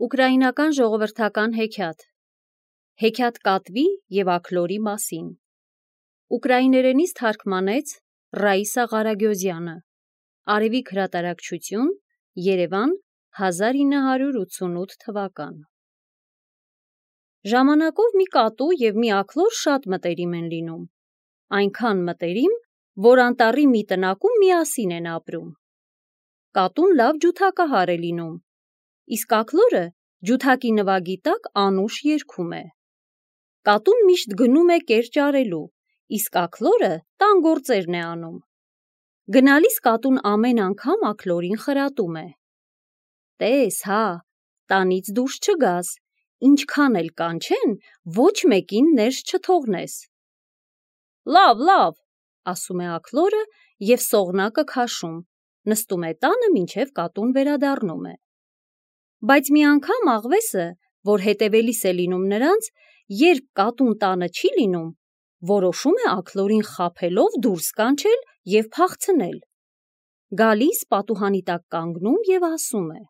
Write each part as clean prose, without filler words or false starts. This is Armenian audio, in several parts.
Ուկրաինական ժողովրդական հեքիաթ։ Հեքիաթ կատվի և աքլորի մասին։ Ուկրաիներենից թարգմանեց Ռաիսա Ղարագյոզյանը։ Արևիկ հրատարակչություն, Երևան, 1988 թվական։ Ժամանակով մի կատու և մի աքլոր շատ մտերիմ են լինում։ Այնքան մտերիմ, որ անտառի մի տնակում միասին են ապրում։ Կատուն լավ ջութակահար է լինում, իսկ աքլորը ջութակի նվագի տակ անուշ երգում է։ Կատուն միշտ գնում է կեր ճարելու, իսկ աքլորը տան գործերն է անում։ Գնալիս կատուն ամեն անգամ աքլորին խրատում է. «Տես, հա, տանից դուրս չգաս, ինչքան էլ կանչեն, ոչ մեկին ներս չթողնես»։ «Լավ, լավ», ասում է աքլորը և սողնակը քաշում, նստում է տանը, մինչև կատուն վերադառնում է։ Բայց մի անգամ աղվեսը, որ հետևելիս է լինում նրանց, երբ կատուն տանը չի լինում, որոշում է աքլորին խաբելով դուրս կանչել և փախցնել։ Գալիս պատուհանի տակ կանգնում և ասում է.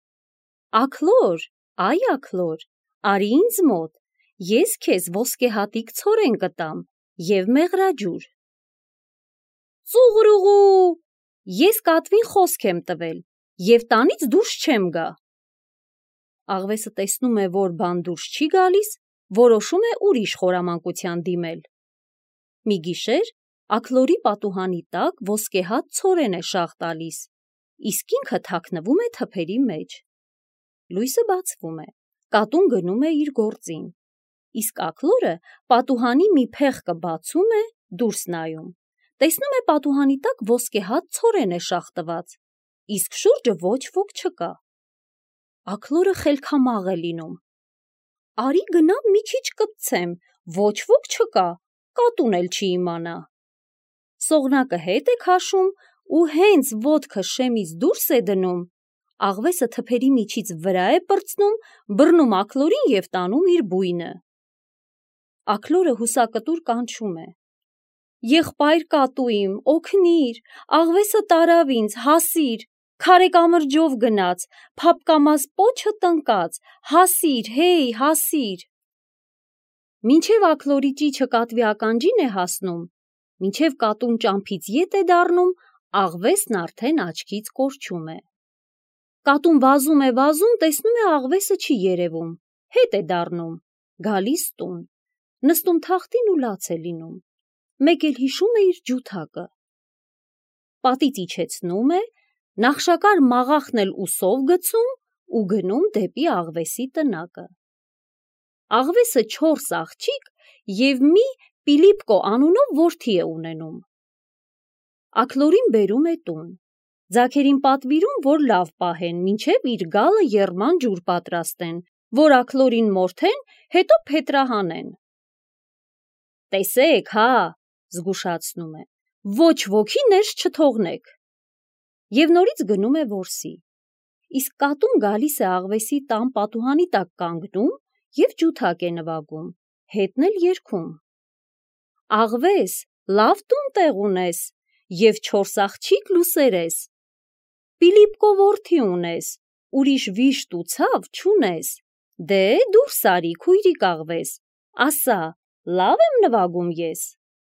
«Աքլոր, այ աքլոր, արի ինձ մոտ, ես քեզ ոսկեհատիկ ցորեն կտամ և մեղրաջուր»։ «Ծուղրուղու, ես կատվին խոսք եմ տվել և տանից դուրս չեմ գա»։ Աղվեսը տեսնում է, որ բան դուրս չի գալիս, որոշում է ուրիշ խորամանկության դիմել։ Մի գիշեր աքլորի պատուհանի տակ ոսկեհատ ցորեն է շաղ տալիս, իսկ ինքը թաքնվում է թփերի մեջ։ Լույսը բացվում է, կատուն գնում է իր գործին, իսկ աքլորը պատուհանի մի փեղկը բացում է, դուրս նայում, տեսնում է պատուհանի տակ ոսկեհատ ցորեն է շաղ տված, իսկ շուրջը ոչ ոք չկա։ Աքլորը խելքամաղ է լինում. «Արի գնամ մի քիչ կպցեմ, ոչ ոք չկա, կատուն էլ չի իմանա»։ Սողնակը հետ է քաշում ու հենց ոտքը շեմից դուրս է դնում, աղվեսը թփերի միջից վրա է պրծնում, բռնում աքլորին և տանում իր բույնը։ Աքլորը հուսակտուր կանչում է. «Եղբայր կատու իմ, օգնիր, աղվեսը տարավ ինձ, հասիր, քարե կամրջով գնաց, փափկամազ պոչը տնկաց, հասիր, հեյ, հասիր»։ Մինչև աքլորի ճիչը կատվի ականջին է հասնում, մինչև կատուն ճամփից ետ է դառնում, աղվեսն արդեն աչքից կորչում է։ Կատուն վազում է, տեսնում է աղվեսը չի երևում, հետ է դառնում, գալիս տուն, նստում թախտին ու լաց է լինում, մեկ էլ հիշում է իր ջութակը։ Պատից իջեցնում է, նախշակար մաղախն էլ ուսով գցում ու գնում դեպի աղվեսի տնակը։ Աղվեսը 4 աղջիկ և մի Պիլիպկո անունով որդի է ունենում։ Աքլորին բերում է տուն, ձագերին պատվիրում, որ լավ պահեն, մինչև իր գալը եռման ջուր պատրաստեն, որ աքլորին մորթեն, հետո փետրահանեն։ «Տեսեք, հա», զգուշացնում է, «ոչ ոքի ներս չթողնեք»։ Եվ նորից գնում է որսի, իսկ կատուն գալիս է աղվեսի տան պատուհանի տակ կանգնում և ջութակ է նվագում, հետն էլ երգում. «Աղվես, լավ տուն տեղ ունես և 4 աղջիկ լուսերես, Պիլիպկո որդի ունես, ուրիշ վիշտ ու ցավ չունես, դե դուրս արի, քույրիկ աղվես, ասա, լավ եմ նվագում ես»։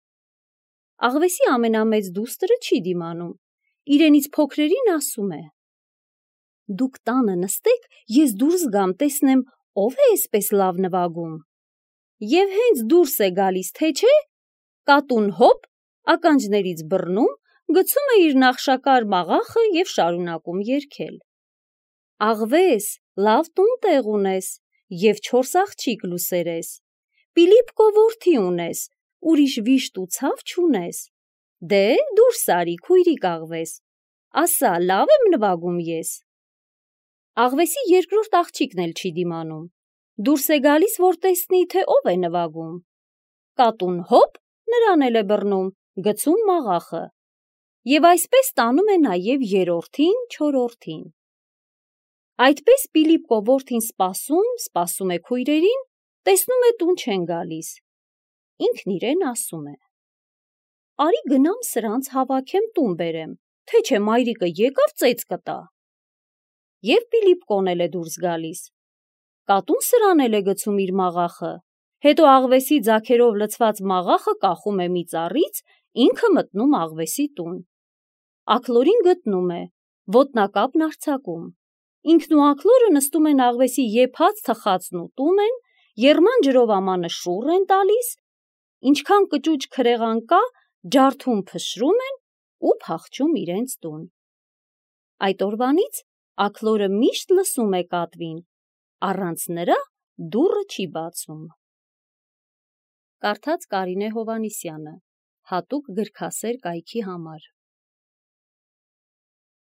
Աղվեսի ամենամեծ դուստրը չի դիմանում, իրենից փոքրերին ասում է. «Դուք տանը նստեք, ես դուրս գամ, տեսնեմ, ով է էսպես լավ նվագում»։ Եվ հենց դուրս է գալիս, թե չէ, կատուն հոպ, ականջներից բռնում, գցում է իր նախշակար մաղախը և շարունակում երգել. «Աղվես, լավ տուն տեղ ունես և 4 աղջիկ լուսերես, Պիլիպկո որդի ունես, ուրիշ վիշտ ու ցավ չունես, դե դուրս արի, քույրիկ աղվես, ասա, լավ եմ նվագում ես»։ Աղվեսի երկրորդ աղջիկն էլ չի դիմանում, դուրս է գալիս, որ տեսնի, թե ով է նվագում։ Կատուն հոպ, նրան էլ է բռնում, գցում մաղախը, և այսպես տանում է նաև երրորդին, չորրորդին։ Այդպես Պիլիպկո որդին սպասում է քույրերին, տեսնում է տուն չեն գալիս, ինքն իրեն ասում է. «Արի գնամ սրանց հավաքեմ տուն բերեմ, թե չէ մայրիկը եկավ ծեծ կտա»։ Եվ Պիլիպկոն էլ է դուրս գալիս, կատուն սրանել է գցում իր մաղախը, հետո աղվեսի ձագերով լցված մաղախը կախում է մի ծառից, ինքը մտնում աղվեսի տուն։ Աքլորին գտնում է, ոտնակապն արձակում։ Ինքն ու աքլորը նստում են աղվեսի եփած թխածն ուտում են, եռման ջրով ամանը շուռ են տալիս, ինչքան կճուճ քրեղան կա, ջարդում փշրում են ու փախչում իրենց տուն։ Այդ օրվանից աքլորը միշտ լսում է կատվին, առանց նրա դուռը չի բացում։ Կարդաց Կարինե Հովհաննիսյանը, հատուկ գրքասեր կայքի համար։